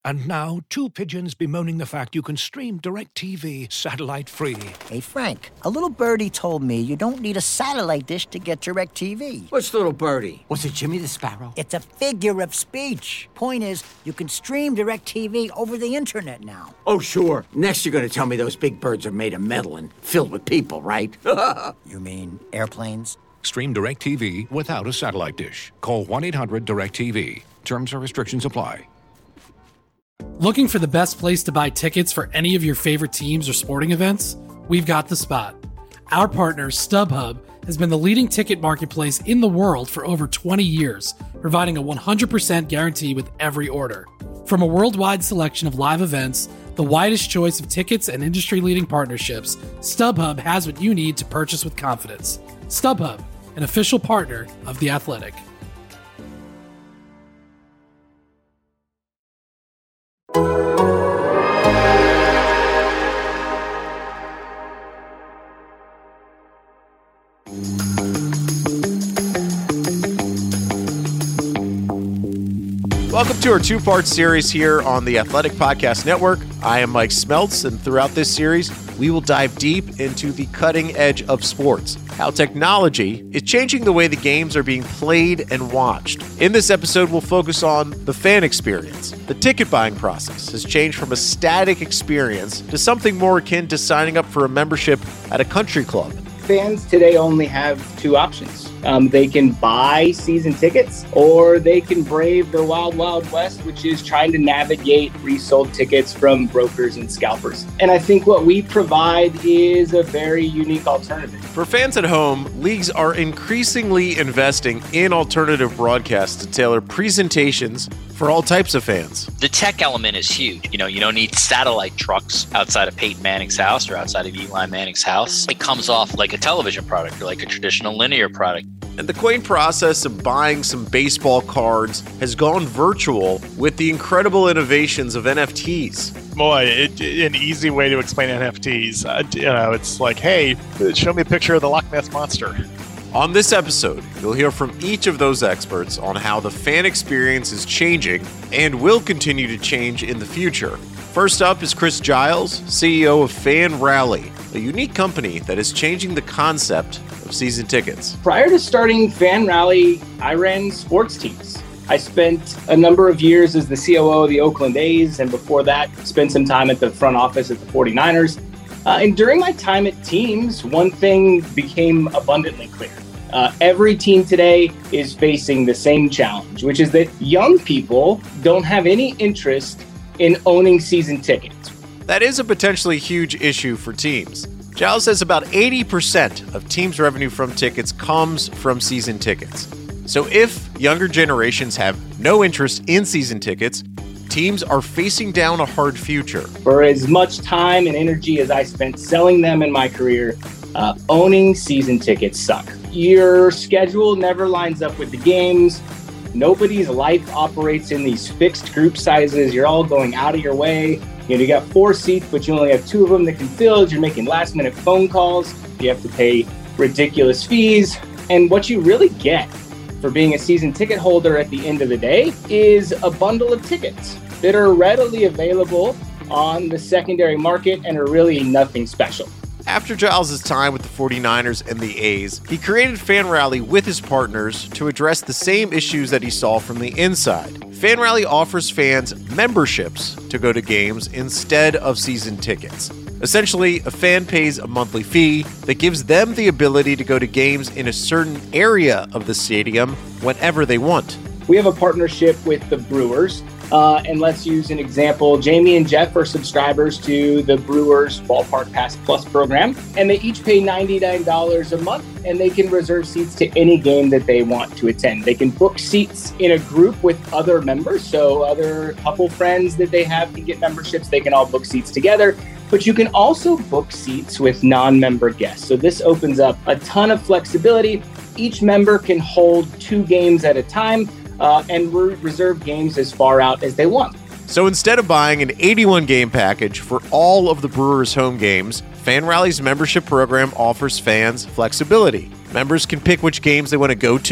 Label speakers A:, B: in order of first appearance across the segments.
A: And now, two pigeons bemoaning the fact you can stream DirecTV satellite-free.
B: Hey, Frank, a little birdie told me you don't need a satellite dish to get DirecTV.
C: Which little birdie? Was it Jimmy the Sparrow?
B: It's a figure of speech. Point is, you can stream DirecTV over the internet now.
C: Oh, sure. Next you're going to tell me those big birds are made of metal and filled with people, right?
B: You mean airplanes?
A: Stream DirecTV without a satellite dish. Call 1-800-DirecTV. Terms and restrictions apply.
D: Looking for the best place to buy tickets for any of your favorite teams or sporting events? We've got the spot. Our partner, StubHub, has been the leading ticket marketplace in the world for over 20 years, providing a 100% guarantee with every order. From a worldwide selection of live events, the widest choice of tickets, and industry-leading partnerships, StubHub has what you need to purchase with confidence. StubHub, an official partner of The Athletic.
E: Welcome to our two-part series here on the Athletic Podcast Network. I am Mike Smeltz, and throughout this series, we will dive deep into the cutting edge of sports, how technology is changing the way the games are being played and watched. In this episode, we'll focus on the fan experience. The ticket buying process has changed from a static experience to something more akin to signing up for a membership at a country club.
F: Fans today only have two options. They can buy season tickets, or they can brave the wild, wild west, which is trying to navigate resold tickets from brokers and scalpers. And I think what we provide is a very unique alternative.
E: For fans at home, leagues are increasingly investing in alternative broadcasts to tailor presentations for all types of fans.
G: The tech element is huge. You don't need satellite trucks outside of Peyton Manning's house or outside of Eli Manning's house. It comes off like a television product or like a traditional linear product.
E: And the quaint process of buying some baseball cards has gone virtual with the incredible innovations of NFTs.
H: Boy, an easy way to explain NFTs. It's like, hey, show me a picture of the Loch Ness Monster.
E: On this episode, you'll hear from each of those experts on how the fan experience is changing and will continue to change in the future. First up is Chris Giles, CEO of Fan Rally, a unique company that is changing the concept of season tickets.
F: Prior to starting Fan Rally, I ran sports teams. I spent a number of years as the COO of the Oakland A's, and before that, spent some time at the front office at the 49ers. And during my time at teams, one thing became abundantly clear. Every team today is facing the same challenge, which is that young people don't have any interest in owning season tickets.
E: That is a potentially huge issue for teams. Giles says about 80% of teams' revenue from tickets comes from season tickets. So if younger generations have no interest in season tickets, teams are facing down a hard future.
F: For as much time and energy as I spent selling them in my career, owning season tickets suck. Your schedule never lines up with the games. Nobody's life operates in these fixed group sizes. You're all going out of your way. You got 4 seats, but you only have 2 of them that can fill. You're making last-minute phone calls. You have to pay ridiculous fees. And what you really get for being a season ticket holder at the end of the day is a bundle of tickets that are readily available on the secondary market and are really nothing special.
E: After Giles' time with the 49ers and the A's, he created Fan Rally with his partners to address the same issues that he saw from the inside. Fan Rally offers fans memberships to go to games instead of season tickets. Essentially, a fan pays a monthly fee that gives them the ability to go to games in a certain area of the stadium whenever they want.
F: We have a partnership with the Brewers. And let's use an example. Jamie and Jeff are subscribers to the Brewers Ballpark Pass Plus program, and they each pay $99 a month, and they can reserve seats to any game that they want to attend. They can book seats in a group with other members, so other couple friends that they have can get memberships. They can all book seats together, but you can also book seats with non-member guests. So this opens up a ton of flexibility. Each member can hold 2 games at a time, and reserve games as far out as they want.
E: So instead of buying an 81-game package for all of the Brewers' home games, Fan Rally's membership program offers fans flexibility. Members can pick which games they want to go to,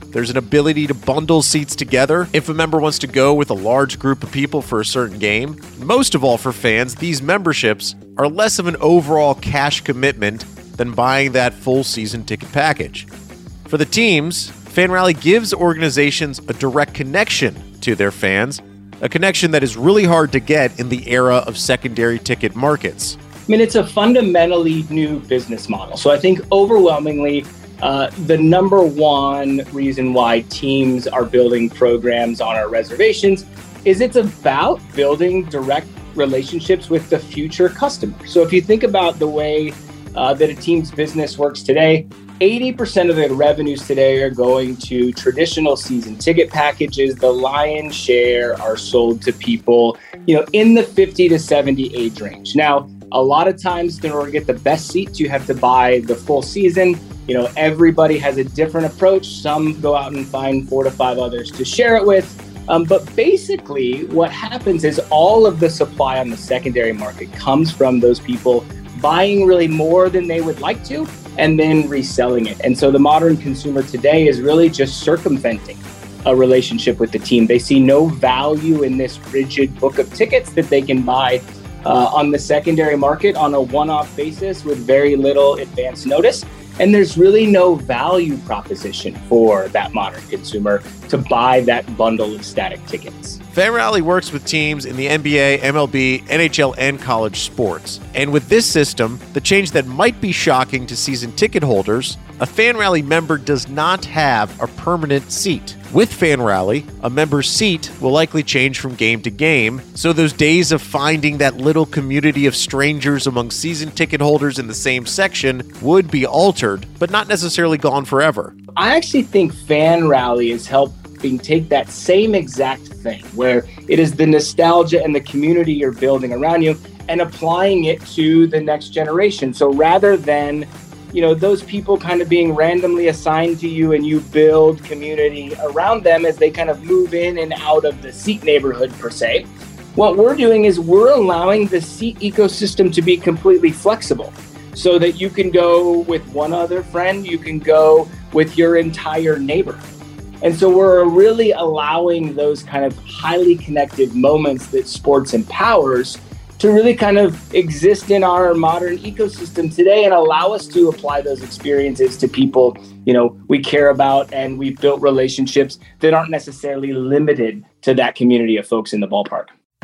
E: There's an ability to bundle seats together if a member wants to go with a large group of people for a certain game. Most of all for fans, these memberships are less of an overall cash commitment than buying that full season ticket package. For the teams, FanRally gives organizations a direct connection to their fans, a connection that is really hard to get in the era of secondary ticket markets.
F: I mean, it's a fundamentally new business model. So I think overwhelmingly, the number one reason why teams are building programs on our reservations is it's about building direct relationships with the future customer. So if you think about the way that a team's business works today, 80% of the revenues today are going to traditional season ticket packages. The lion's share are sold to people, in the 50 to 70 age range. Now, a lot of times in order to get the best seats, you have to buy the full season. Everybody has a different approach. Some go out and find 4 to 5 others to share it with. But basically what happens is all of the supply on the secondary market comes from those people buying really more than they would like to and then reselling it. And so the modern consumer today is really just circumventing a relationship with the team. They see no value in this rigid book of tickets that they can buy on the secondary market on a one-off basis with very little advance notice. And there's really no value proposition for that modern consumer to buy that bundle of static tickets.
E: FanRally works with teams in the NBA, MLB, NHL, and college sports. And with this system, the change that might be shocking to season ticket holders, a FanRally member does not have a permanent seat. With FanRally, a member's seat will likely change from game to game, so those days of finding that little community of strangers among season ticket holders in the same section would be altered, but not necessarily gone forever.
F: I actually think FanRally is helping take that same exact thing, where it is the nostalgia and the community you're building around you and applying it to the next generation. So rather than those people kind of being randomly assigned to you and you build community around them as they kind of move in and out of the seat neighborhood per se, what we're doing is we're allowing the seat ecosystem to be completely flexible so that you can go with one other friend, you can go with your entire neighborhood. And so we're really allowing those kind of highly connected moments that sports empowers to really kind of exist in our modern ecosystem today and allow us to apply those experiences to people, we care about, and we've built relationships that aren't necessarily limited to that community of folks in the ballpark.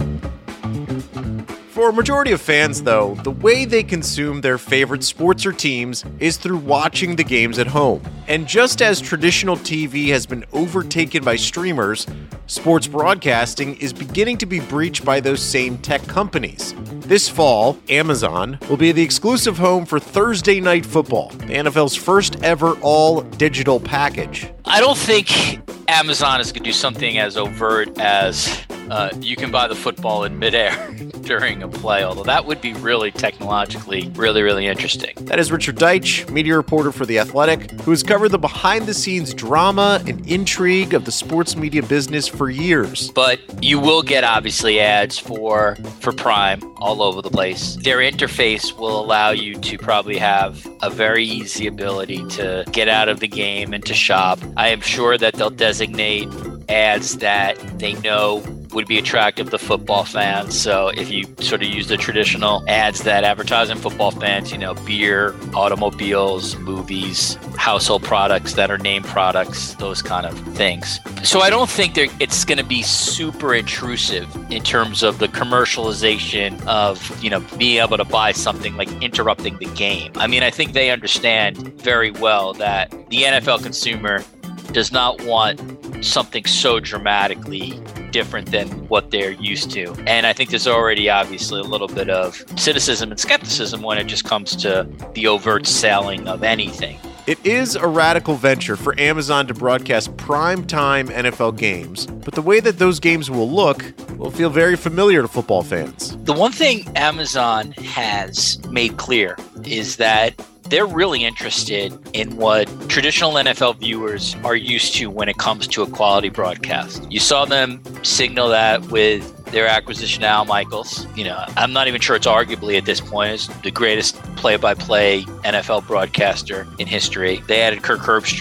E: For a majority of fans, though, the way they consume their favorite sports or teams is through watching the games at home. And just as traditional TV has been overtaken by streamers, sports broadcasting is beginning to be breached by those same tech companies. This fall, Amazon will be the exclusive home for Thursday Night Football, the NFL's first ever all-digital package.
G: I don't think Amazon is going to do something as overt as you can buy the football in midair during a play, although that would be really technologically really interesting.
E: That is Richard Deitsch, media reporter for The Athletic, who has covered the behind-the-scenes drama and intrigue of the sports media business for years.
G: But you will get, obviously, ads for Prime all over the place. Their interface will allow you to probably have a very easy ability to get out of the game and to shop. I am sure that they'll designate ads that they know would be attractive to football fans. So if you sort of use the traditional ads that advertising football fans, beer, automobiles, movies, household products that are name products, those kind of things. So I don't think it's going to be super intrusive in terms of the commercialization of, being able to buy something like interrupting the game. I mean, I think they understand very well that the NFL consumer does not want something so dramatically different than what they're used to. And I think there's already obviously a little bit of cynicism and skepticism when it just comes to the overt selling of anything.
E: It is a radical venture for Amazon to broadcast primetime NFL games, but the way that those games will look will feel very familiar to football fans.
G: The one thing Amazon has made clear is that they're really interested in what traditional NFL viewers are used to when it comes to a quality broadcast. You saw them signal that with their acquisition of Al Michaels. I'm not even sure it's arguably at this point is the greatest play-by-play NFL broadcaster in history. They added Kirk Herbstreit,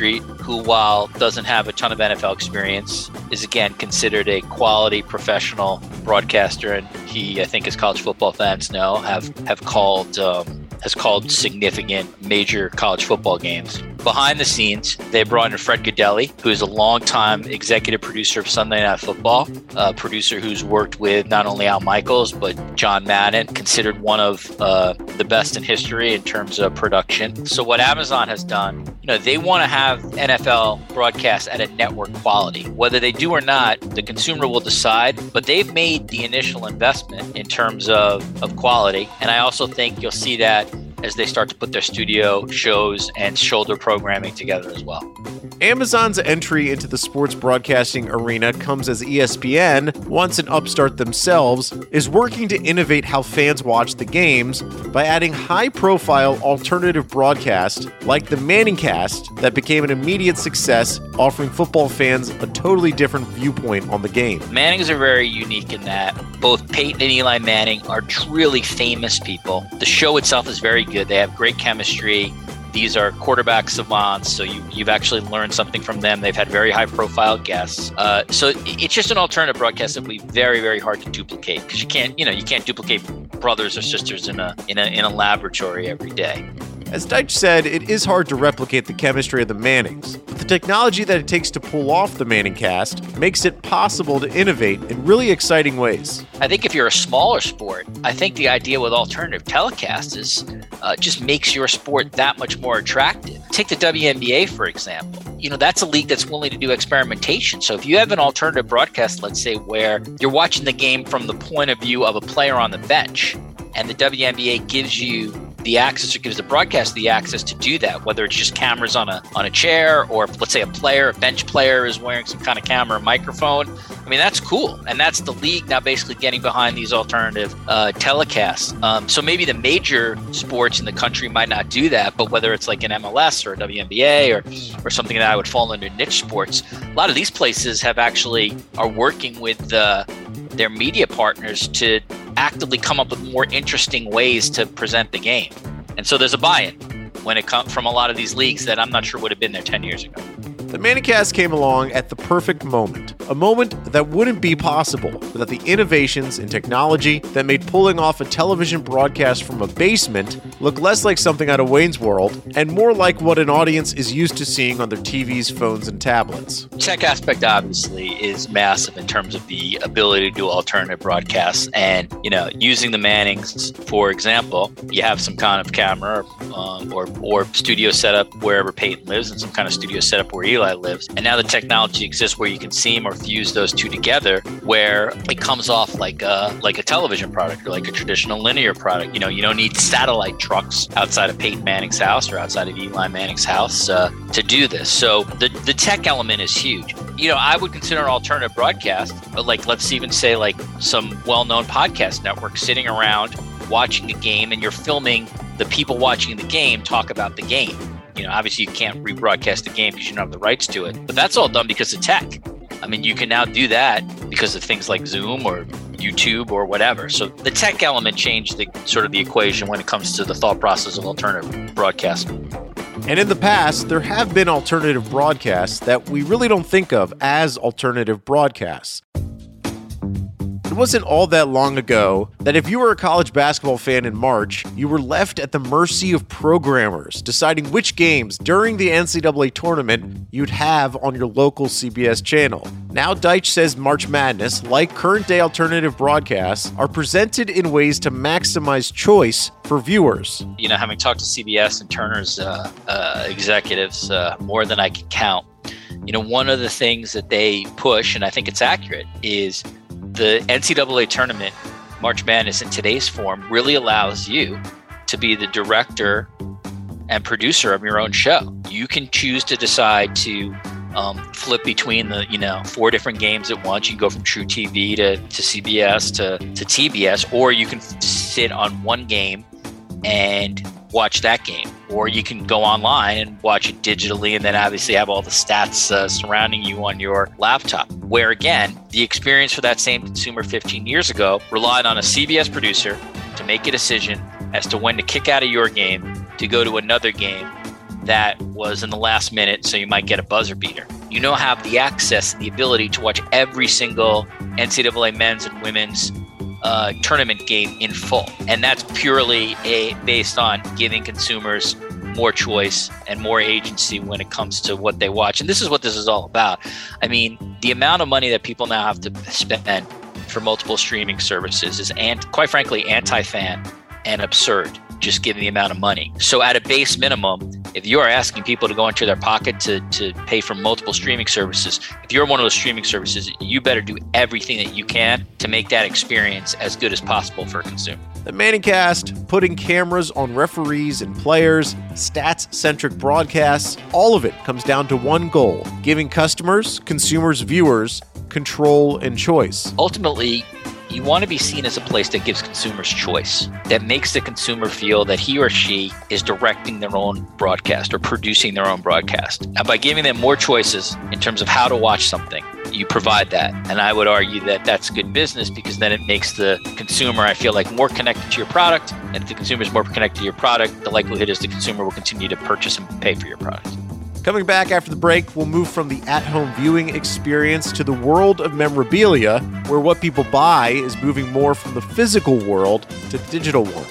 G: who, while doesn't have a ton of NFL experience, is again considered a quality professional broadcaster, and he, I think, as college football fans know, has called significant major college football games. Behind the scenes, they brought in Fred Gaudelli, who is a longtime executive producer of Sunday Night Football, a producer who's worked with not only Al Michaels, but John Madden, considered one of the best in history in terms of production. So what Amazon has done, they want to have NFL broadcasts at a network quality. Whether they do or not, the consumer will decide, but they've made the initial investment in terms of quality. And I also think you'll see that as they start to put their studio shows and shoulder programming together as well.
E: Amazon's entry into the sports broadcasting arena comes as ESPN, once an upstart themselves, is working to innovate how fans watch the games by adding high-profile alternative broadcasts like the Manningcast that became an immediate success, offering football fans a totally different viewpoint on the game.
G: Mannings are very unique in that both Peyton and Eli Manning are truly famous people. The show itself is very good. They have great chemistry. These are quarterback savants, so you've actually learned something from them. They've had very high-profile guests. So it's just an alternative broadcast that will be very, very hard to duplicate, because you can't duplicate brothers or sisters in a laboratory every day.
E: As Deitch said, it is hard to replicate the chemistry of the Mannings, but the technology that it takes to pull off the Manningcast makes it possible to innovate in really exciting ways.
G: I think if you're a smaller sport, I think the idea with alternative telecasts is just makes your sport that much more attractive. Take the WNBA, for example. That's a league that's willing to do experimentation. So if you have an alternative broadcast, let's say, where you're watching the game from the point of view of a player on the bench, and the WNBA gives you the access, or gives the broadcast the access to do that, whether it's just cameras on a chair, or let's say a bench player is wearing some kind of camera or microphone. I mean, that's cool. And that's the league now basically getting behind these alternative telecasts. So maybe the major sports in the country might not do that, but whether it's like an MLS or a WNBA or something that I would fall into niche sports, a lot of these places are working with their media partners to actively come up with more interesting ways to present the game. And so there's a buy-in when it comes from a lot of these leagues that I'm not sure would have been there 10 years ago.
E: The Manningcast came along at the perfect moment, a moment that wouldn't be possible without the innovations in technology that made pulling off a television broadcast from a basement look less like something out of Wayne's World and more like what an audience is used to seeing on their TVs, phones, and tablets.
G: Tech aspect obviously is massive in terms of the ability to do alternative broadcasts, and using the Mannings, for example, you have some kind of camera or studio setup wherever Peyton lives, and some kind of studio setup where Eli lives. And now the technology exists where you can seam or fuse those two together, where it comes off like a television product or like a traditional linear product. You don't need satellite trucks outside of Peyton Manning's house or outside of Eli Manning's house to do this. So the tech element is huge. I would consider an alternative broadcast, but let's even say some well-known podcast networks sitting around watching the game, and you're filming the people watching the game talk about the game. Obviously you can't rebroadcast the game because you don't have the rights to it, but that's all done because of tech. I mean, you can now do that because of things like Zoom or YouTube or whatever. So the tech element changed the equation when it comes to the thought process of alternative broadcasting.
E: And in the past, there have been alternative broadcasts that we really don't think of as alternative broadcasts. It wasn't all that long ago that if you were a college basketball fan in March, you were left at the mercy of programmers deciding which games during the NCAA tournament you'd have on your local CBS channel. Now Deitch says March Madness, like current-day alternative broadcasts, are presented in ways to maximize choice for viewers.
G: Having talked to CBS and Turner's executives more than I can count, one of the things that they push, and I think it's accurate, is the NCAA tournament, March Madness in today's form, really allows you to be the director and producer of your own show. You can choose to decide to flip between the 4 different games at once. You can go from True TV to CBS to TBS, or you can sit on one game and watch that game, or you can go online and watch it digitally, and then obviously have all the stats surrounding you on your laptop, where again, the experience for that same consumer 15 years ago relied on a CBS producer to make a decision as to when to kick out of your game to go to another game that was in the last minute, so you might get a buzzer beater. You now have the access and the ability to watch every single NCAA men's and women's tournament game in full. And that's purely based on giving consumers more choice and more agency when it comes to what they watch. And this is what this is all about. I mean, the amount of money that people now have to spend for multiple streaming services is, quite frankly, anti-fan and absurd, just given the amount of money. So at a base minimum, if you are asking people to go into their pocket to pay for multiple streaming services, if you're one of those streaming services, you better do everything that you can to make that experience as good as possible for a consumer.
E: The ManningCast, putting cameras on referees and players, stats-centric broadcasts, all of it comes down to one goal: giving customers, consumers, viewers control and choice.
G: Ultimately, you want to be seen as a place that gives consumers choice, that makes the consumer feel that he or she is directing their own broadcast or producing their own broadcast. And by giving them more choices in terms of how to watch something, you provide that. And I would argue that that's good business, because then it makes the consumer, I feel like, more connected to your product. And if the consumer is more connected to your product, the likelihood is the consumer will continue to purchase and pay for your product.
E: Coming back after the break, we'll move from the at-home viewing experience to the world of memorabilia, where what people buy is moving more from the physical world to the digital one.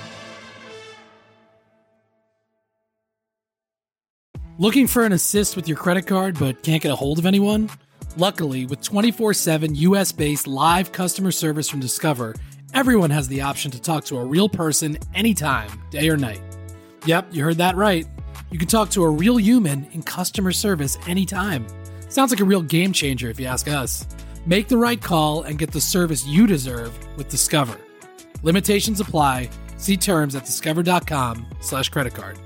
D: Looking for an assist with your credit card but can't get a hold of anyone? Luckily, with 24/7 US-based live customer service from Discover, everyone has the option to talk to a real person anytime, day or night. Yep, you heard that right. You can talk to a real human in customer service anytime. Sounds like a real game changer if you ask us. Make the right call and get the service you deserve with Discover. Limitations apply. See terms at discover.com/creditcard.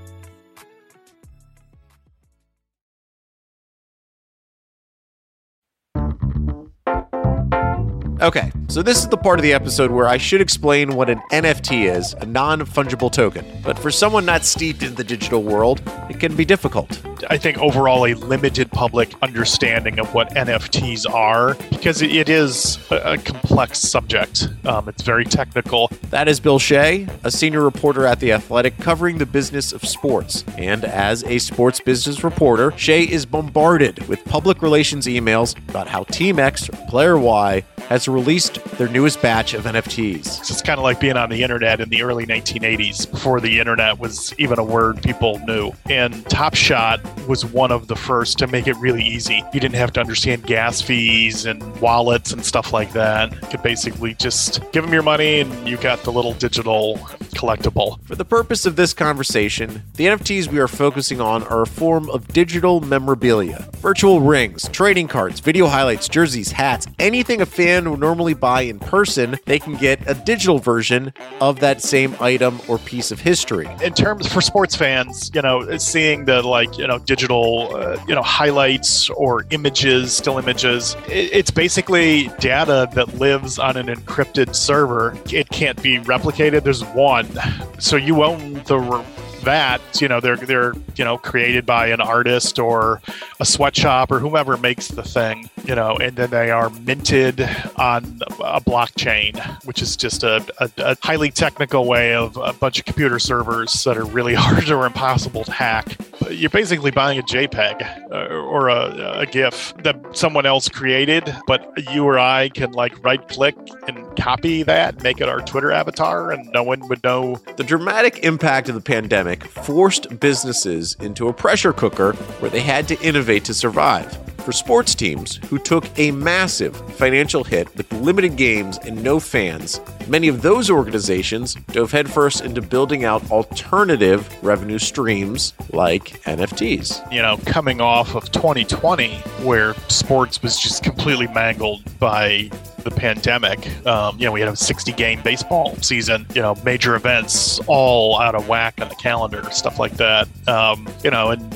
E: Okay, so this is the part of the episode where I should explain what an NFT is, a non-fungible token. But for someone not steeped in the digital world, it can be difficult.
H: I think overall a limited public understanding of what NFTs are, because it is a complex subject. It's very technical.
E: That is Bill Shea, a senior reporter at The Athletic covering the business of sports. And as a sports business reporter, Shea is bombarded with public relations emails about how Team X or Player Y has released their newest batch of NFTs.
H: So it's kind of like being on the internet in the early 1980s, before the internet was even a word people knew. And Top Shot was one of the first to make it really easy. You didn't have to understand gas fees and wallets and stuff like that. You could basically just give them your money and you got the little digital collectible.
E: For the purpose of this conversation, the NFTs we are focusing on are a form of digital memorabilia. Virtual rings, trading cards, video highlights, jerseys, hats, anything a fan would normally buy in person, they can get a digital version of that same item or piece of history.
H: In terms for sports fans, seeing the digital, highlights or images, still images, it's basically data that lives on an encrypted server. It can't be replicated. There's one. So you own that, they're created by an artist or a sweatshop or whomever makes the thing, and then they are minted on a blockchain, which is just a highly technical way of a bunch of computer servers that are really hard or impossible to hack. You're basically buying a JPEG or a GIF that someone else created, but you or I can right click and copy that, make it our Twitter avatar, and no one would know.
E: The dramatic impact of the pandemic forced businesses into a pressure cooker where they had to innovate to survive. For sports teams who took a massive financial hit with limited games and no fans, many of those organizations dove headfirst into building out alternative revenue streams like NFTs.
H: Coming off of 2020, where sports was just completely mangled by the pandemic. We had a 60-game baseball season, major events all out of whack on the calendar, stuff like that. And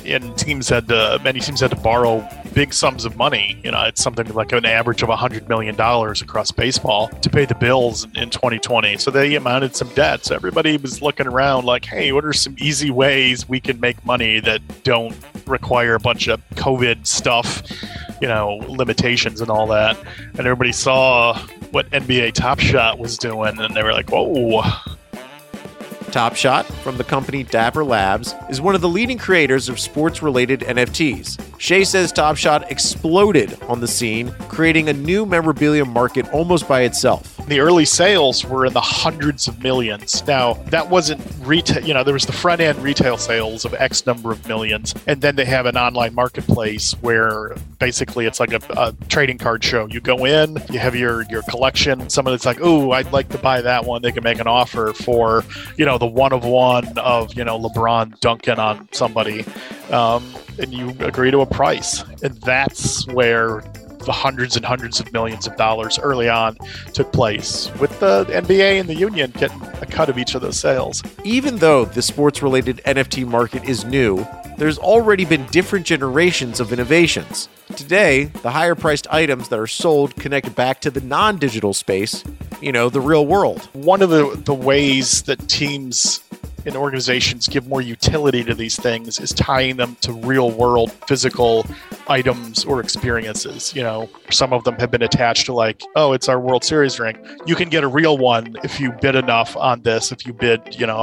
H: many teams had to borrow big sums of money. It's something like an average of $100 million across baseball to pay the bills in 2020. So they amounted some debt. So everybody was looking around like, hey, what are some easy ways we can make money that don't require a bunch of COVID stuff, limitations and all that. And everybody saw what NBA Top Shot was doing, and they were like, whoa.
E: Top Shot, from the company Dapper Labs, is one of the leading creators of sports-related NFTs. Shea says Top Shot exploded on the scene, creating a new memorabilia market almost by itself.
H: The early sales were in the hundreds of millions. Now, that wasn't retail, there was the front end retail sales of X number of millions, and then they have an online marketplace where basically it's like a trading card show. You go in, you have your collection, someone that's like, oh, I'd like to buy that one. They can make an offer for, the one of one of, LeBron dunking on somebody, and you agree to a price. And that's where the hundreds and hundreds of millions of dollars early on took place, with the NBA and the union getting a cut of each of those sales.
E: Even though the sports-related NFT market is new, there's already been different generations of innovations. Today, the higher-priced items that are sold connect back to the non-digital space, the real world.
H: One of the ways that teams and organizations give more utility to these things is tying them to real world physical items or experiences. Some of them have been attached to like, oh, it's our World Series ring. You can get a real one if you bid enough on this. If you bid,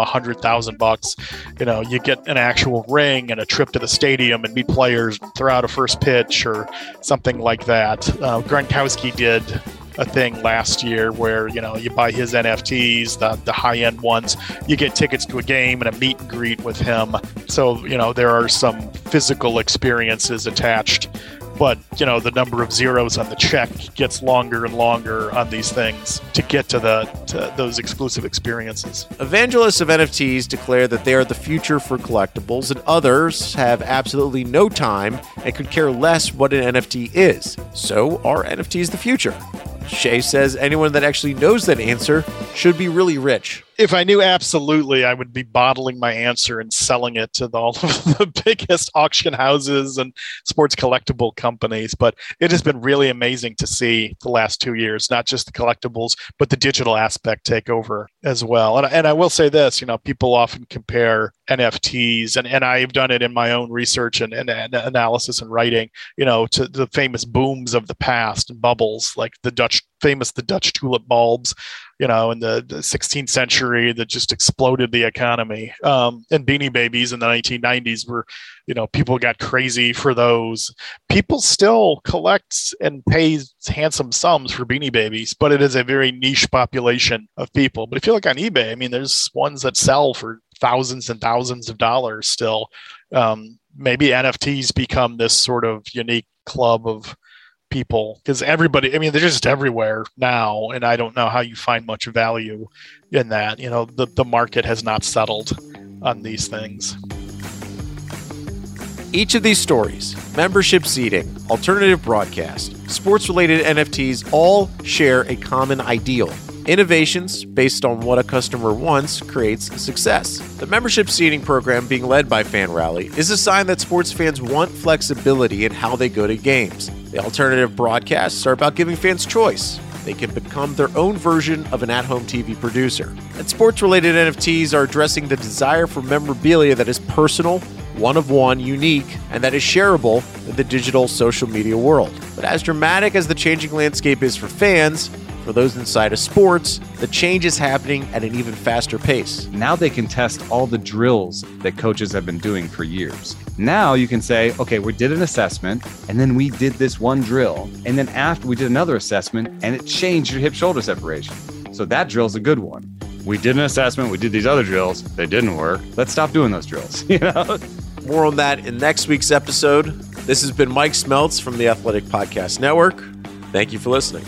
H: $100,000, you get an actual ring and a trip to the stadium and meet players, throw out a first pitch or something like that. Gronkowski did a thing last year where, you buy his NFTs, the high-end ones, you get tickets to a game and a meet and greet with him. So, there are some physical experiences attached, but, the number of zeros on the check gets longer and longer on these things to get to those exclusive experiences.
E: Evangelists of NFTs declare that they are the future for collectibles, and others have absolutely no time and could care less what an NFT is. So, are NFTs the future? Shea says anyone that actually knows that answer should be really rich.
H: If I knew absolutely, I would be bottling my answer and selling it to all of the biggest auction houses and sports collectible companies. But it has been really amazing to see the last 2 years, not just the collectibles, but the digital aspect take over as well. And I will say this, people often compare NFTs, and I've done it in my own research and analysis and writing, to the famous booms of the past and bubbles, like the Dutch tulip bulbs, in the 16th century that just exploded the economy. And Beanie Babies in the 1990s were, people got crazy for those. People still collect and pay handsome sums for Beanie Babies, but it is a very niche population of people. But if you look on eBay, there's ones that sell for thousands and thousands of dollars still. Maybe NFTs become this sort of unique club of people, because everybody, they're just everywhere now, and I don't know how you find much value in that. The market has not settled on these things.
E: Each of these stories, membership seating, alternative broadcast, sports-related NFTs, all share a common ideal. Innovations based on what a customer wants creates success. The membership seating program being led by FanRally is a sign that sports fans want flexibility in how they go to games. The alternative broadcasts are about giving fans choice. They can become their own version of an at-home TV producer. And sports-related NFTs are addressing the desire for memorabilia that is personal, one-of-one, unique, and that is shareable in the digital social media world. But as dramatic as the changing landscape is for fans, for those inside of sports, the change is happening at an even faster pace.
I: Now they can test all the drills that coaches have been doing for years. Now you can say, okay, we did an assessment, and then we did this one drill, and then after we did another assessment, and it changed your hip-shoulder separation. So that drill's a good one. We did an assessment, we did these other drills, they didn't work. Let's stop doing those drills,
E: More on that in next week's episode. This has been Mike Smeltz from the Athletic Podcast Network. Thank you for listening.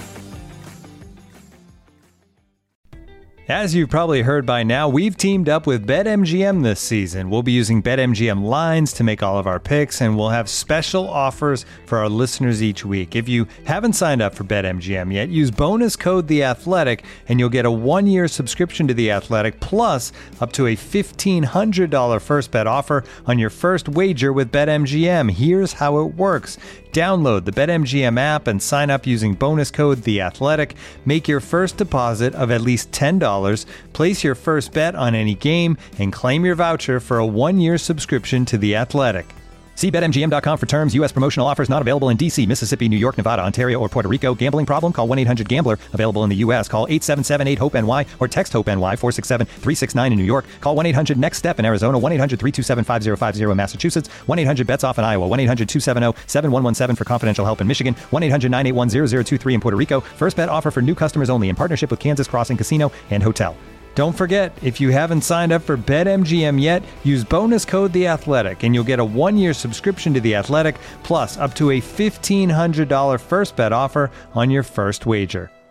J: As you've probably heard by now, we've teamed up with BetMGM this season. We'll be using BetMGM lines to make all of our picks, and we'll have special offers for our listeners each week. If you haven't signed up for BetMGM yet, use bonus code The Athletic, and you'll get a 1-year subscription to The Athletic, plus up to a $1,500 first bet offer on your first wager with BetMGM. Here's how it works. Download the BetMGM app and sign up using bonus code The Athletic. Make your first deposit of at least $10. Place your first bet on any game and claim your voucher for a 1-year subscription to The Athletic. See BetMGM.com for terms. U.S. promotional offers not available in D.C., Mississippi, New York, Nevada, Ontario, or Puerto Rico. Gambling problem? Call 1-800-GAMBLER. Available in the U.S. Call 877-8-HOPE-NY or text HOPE-NY 467-369 in New York. Call 1-800-NEXT-STEP in Arizona. 1-800-327-5050 in Massachusetts. 1-800-BETS-OFF in Iowa. 1-800-270-7117 for confidential help in Michigan. 1-800-981-0023 in Puerto Rico. First bet offer for new customers only in partnership with Kansas Crossing Casino and Hotel. Don't forget, if you haven't signed up for BetMGM yet, use bonus code The Athletic, and you'll get a 1-year subscription to The Athletic, plus up to a $1,500 first bet offer on your first wager.